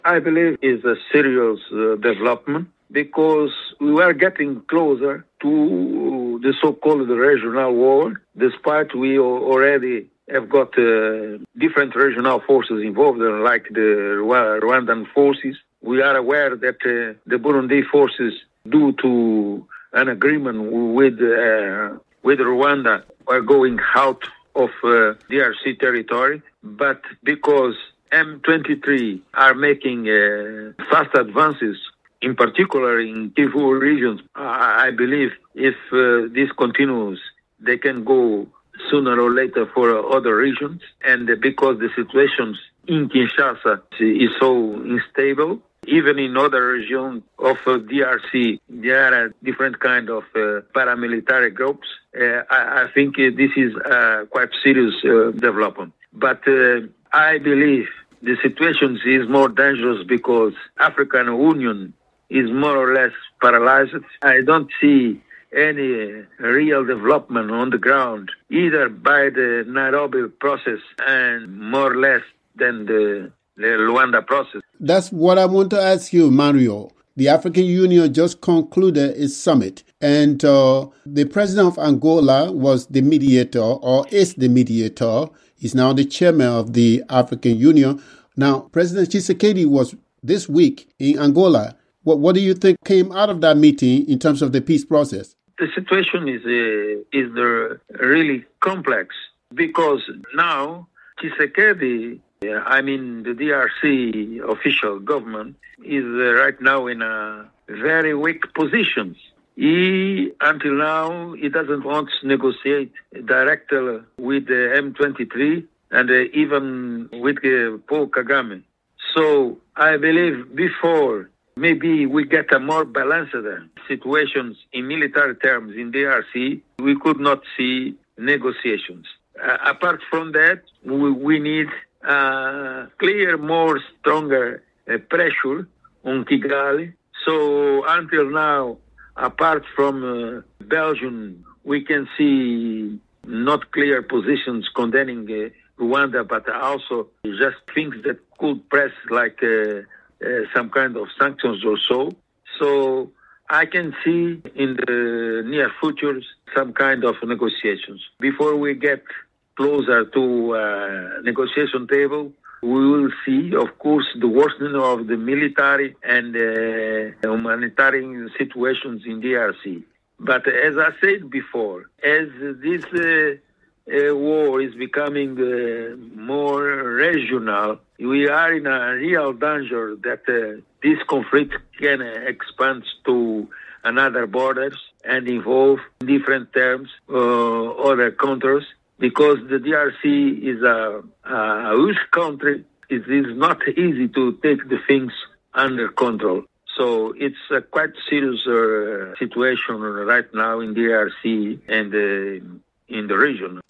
I believe is a serious development because we are getting closer to the so-called regional war, despite we already have got different regional forces involved, like the Rwandan forces. We are aware that the Burundi forces, due to an agreement with Rwanda, are going out of DRC territory, but because M23 are making fast advances, in particular in Kivu regions, I believe if this continues, they can go sooner or later for other regions. And because the situation in Kinshasa is so unstable, even in other regions of DRC, there are different kind of paramilitary groups. I think this is quite serious development. But I believe the situation is more dangerous because African Union is more or less paralyzed. I don't see any real development on the ground, either by the Nairobi process and more or less than the Luanda process. That's what I want to ask you, Mario. The African Union just concluded its summit, and the president of Angola was the mediator, or is the mediator. He's now the chairman of the African Union. Now, President Tshisekedi was this week in Angola. What do you think came out of that meeting in terms of the peace process? The situation is really complex because now Tshisekedi, the DRC official government, is right now in a very weak position. Until now, he doesn't want to negotiate directly with the M23 and even with Paul Kagame. So I believe before maybe we get a more balanced situations in military terms in DRC, we could not see negotiations. Apart from that, we need clear, more stronger pressure on Kigali. So until now, apart from Belgium, we can see not clear positions condemning Rwanda, but also just things that could press like some kind of sanctions or so. So I can see in the near future some kind of negotiations. Before we get closer to negotiation table, we will see, of course, the worsening of the military and humanitarian situations in DRC. But as I said before, as this war is becoming more regional, we are in a real danger that this conflict can expand to another borders and involve different terms other countries, because the DRC is a huge country. It is not easy to take the things under control. So it's a quite serious situation right now in DRC and in the region.